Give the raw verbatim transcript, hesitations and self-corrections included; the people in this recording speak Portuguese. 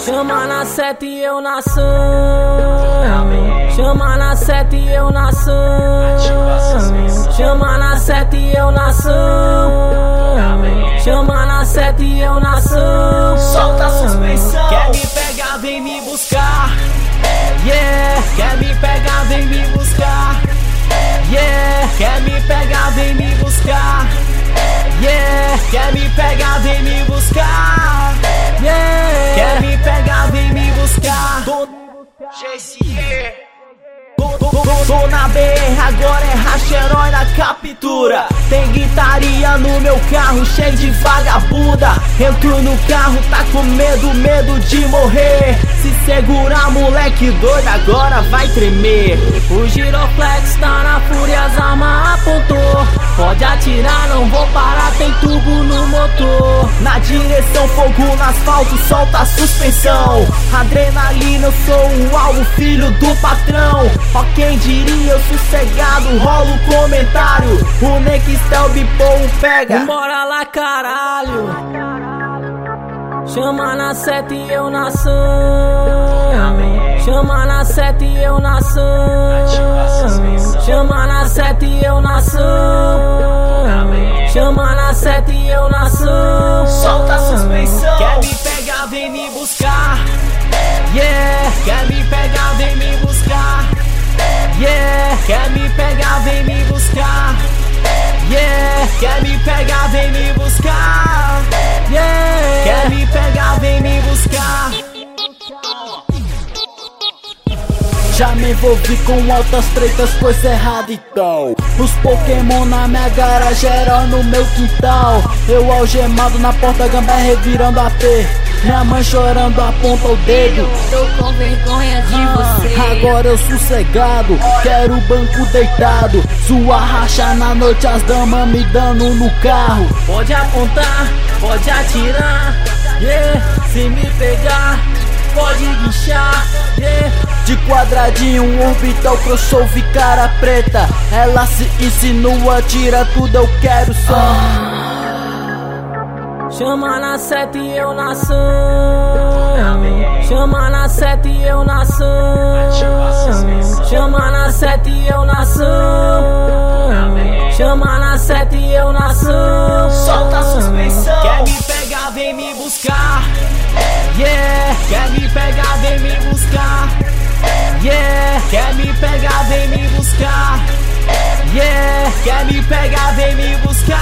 Chama na sete e eu na ação. Chama na sete e eu na ação. Chama na sete e eu na ação. Chama na sete e eu na ação. Solta a suspensão. Quer me pegar, vem me buscar. Yeah. Quer me pegar, vem me buscar. Yeah. Quer me pegar, vem me buscar. Yeah. Quer me pegar, vem me buscar. Yeah. Quer me pegar, vem me buscar. G C E Tô na B R, agora é racha herói na captura. Tem guitaria no meu carro, cheio de vagabunda. Entro no carro, tá com medo, medo de morrer. Se segurar, moleque doido, agora vai tremer. O giroflex tá na fúria, as armas apontou. Pode atirar, não vou parar, tem tubo no motor. Na direção, fogo no asfalto, solta a suspensão. Adrenalina, eu sou o alvo, filho do patrão. Ó quem diria, eu sossegado, rola o comentário. O Nextel Bipou pega. Bora lá, caralho. Chama na sete e eu na ação. Chama na sete e eu na ação. Chama na sete e eu na ação. Chama na sete e eu na ação. Solta a suspensão. Quer me pegar, vem me buscar. Yeah. Quer me pegar, vem me buscar. Yeah. Quer me pegar, vem me buscar. Yeah. Quer me pegar, vem me buscar. Yeah. Quer me pegar, vem me buscar. Já me envolvi com altas tretas, coisa errada então. Os Pokémon na minha garagem eram no meu quintal. Eu algemado na porta, gambé revirando a P. Minha mãe chorando aponta o dedo. Tô com vergonha de ah, você. Agora eu sossegado, quero o banco deitado. Sua racha na noite, as damas me dando no carro. Pode apontar, pode atirar. Yeah. Se me pegar, pode guinchar. Yeah. De quadradinho, um orbital, crossover, cara preta. Ela se insinua, tira tudo, eu quero só. Chama na sete e eu na ação. Chama na sete e eu na ação. Chama na sete e eu na ação. Chama na sete e eu na ação. Solta a suspensão. Quer me pegar, vem me buscar. Yeah. Quer me pegar, vem me buscar. Yeah. Quer me pegar, vem me buscar. Yeah. Quer me pegar, vem me buscar.